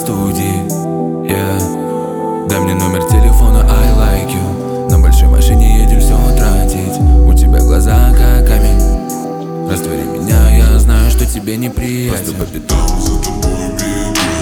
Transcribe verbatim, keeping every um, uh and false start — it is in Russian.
студии, yeah. Дай мне номер телефона, I like you. На большой машине едем все тратить. У тебя глаза как камень. Раствори меня, я знаю, что тебе неприятен. Просто по пятам за тобой бегу.